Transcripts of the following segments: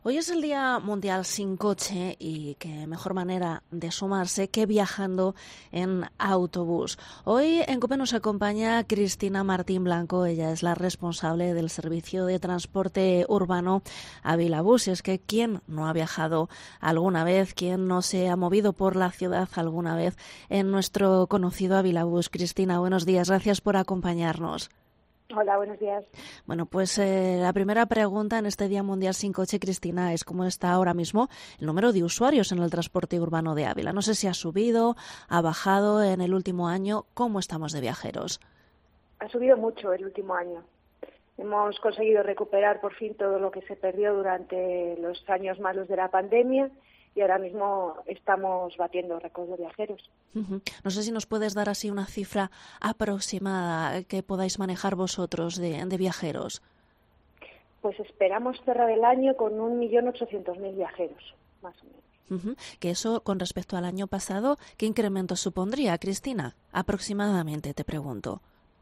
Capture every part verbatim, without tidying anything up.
Hoy es el Día Mundial sin coche y qué mejor manera de sumarse que viajando en autobús. Hoy en COPE nos acompaña Cristina Martín Blanco, ella es la responsable del servicio de transporte urbano Ávila Bus. Y es que ¿quién no ha viajado alguna vez? ¿Quién no se ha movido por la ciudad alguna vez en nuestro conocido Ávila Bus? Cristina, buenos días, gracias por acompañarnos. Hola, buenos días. Bueno, pues eh, la primera pregunta en este Día Mundial sin coche, Cristina, es cómo está ahora mismo el número de usuarios en el transporte urbano de Ávila. No sé si ha subido, ha bajado en el último año. ¿Cómo estamos de viajeros? Ha subido mucho el último año. Hemos conseguido recuperar por fin todo lo que se perdió durante los años malos de la pandemia y ahora mismo estamos batiendo récords de viajeros. Uh-huh. No sé si nos puedes dar así una cifra aproximada que podáis manejar vosotros de, de viajeros. Pues esperamos cerrar el año con un millón ochocientos mil viajeros, más o menos. Uh-huh. Que eso, con respecto al año pasado, ¿qué incremento supondría, Cristina? Aproximadamente, te pregunto.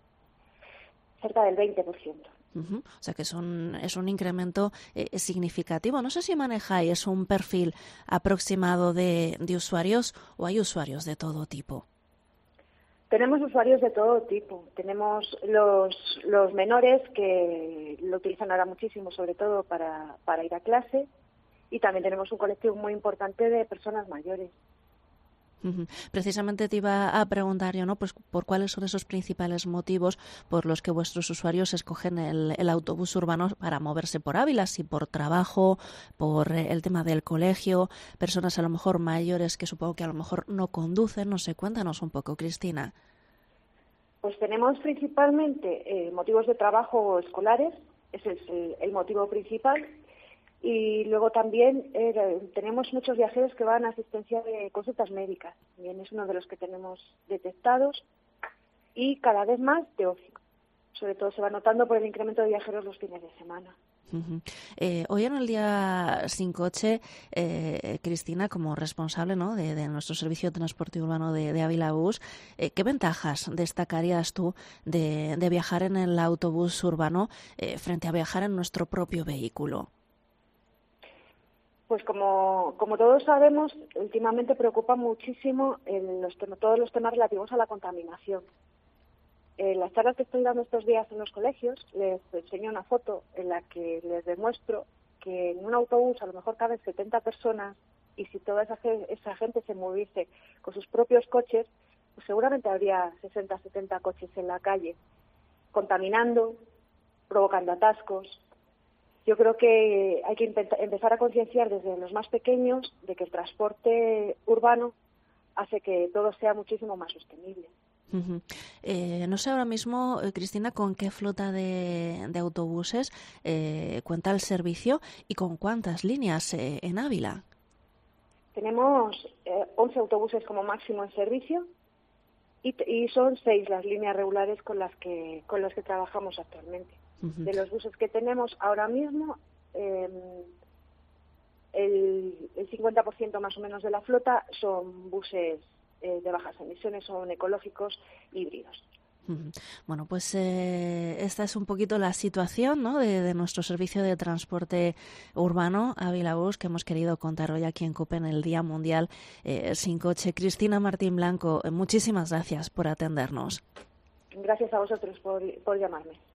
Cerca del veinte por ciento. Uh-huh. O sea que son, es un incremento eh, significativo. No sé si manejáis un perfil aproximado de, de usuarios o hay usuarios de todo tipo. Tenemos usuarios de todo tipo. Tenemos los, los menores que lo utilizan ahora muchísimo, sobre todo para, para ir a clase, y también tenemos un colectivo muy importante de personas mayores. Uh-huh. Precisamente te iba a preguntar yo, ¿no? Pues por cuáles son esos principales motivos por los que vuestros usuarios escogen el, el autobús urbano para moverse por Ávila, si por trabajo, por el tema del colegio, personas a lo mejor mayores que supongo que a lo mejor no conducen, no sé, cuéntanos un poco, Cristina. Pues tenemos principalmente eh, motivos de trabajo o escolares, ese es el, el motivo principal. Y luego también eh, tenemos muchos viajeros que van a asistencia de consultas médicas. También es uno de los que tenemos detectados. Y cada vez más de ocio. Sobre todo se va notando por el incremento de viajeros los fines de semana. Uh-huh. Eh, hoy en el Día sin coche, eh, Cristina, como responsable, ¿no?, de, de nuestro servicio de transporte urbano de, de Ávila Bus, eh, ¿qué ventajas destacarías tú de, de viajar en el autobús urbano eh, frente a viajar en nuestro propio vehículo? Pues como, como todos sabemos, últimamente preocupa muchísimo el, los tem- todos los temas relativos a la contaminación. En las charlas que estoy dando estos días en los colegios, les enseño una foto en la que les demuestro que en un autobús a lo mejor caben setenta personas y si toda esa, esa gente se moviese con sus propios coches, pues seguramente habría sesenta, setenta coches en la calle, contaminando, provocando atascos. Yo creo que hay que empezar a concienciar desde los más pequeños de que el transporte urbano hace que todo sea muchísimo más sostenible. Uh-huh. Eh, no sé ahora mismo, eh, Cristina, con qué flota de, de autobuses eh, cuenta el servicio y con cuántas líneas eh, en Ávila. Tenemos eh, once autobuses como máximo en servicio y, y son seis las líneas regulares con las que con las que trabajamos actualmente. Uh-huh. De los buses que tenemos ahora mismo, eh, el, el cincuenta por ciento más o menos de la flota son buses eh, de bajas emisiones, son ecológicos híbridos. Uh-huh. Bueno, pues eh, esta es un poquito la situación, ¿no?, de, de nuestro servicio de transporte urbano Ávila Bus, que hemos querido contar hoy aquí en COPE en el Día Mundial eh, sin coche. Cristina Martín Blanco, muchísimas gracias por atendernos. Gracias a vosotros por, por llamarme.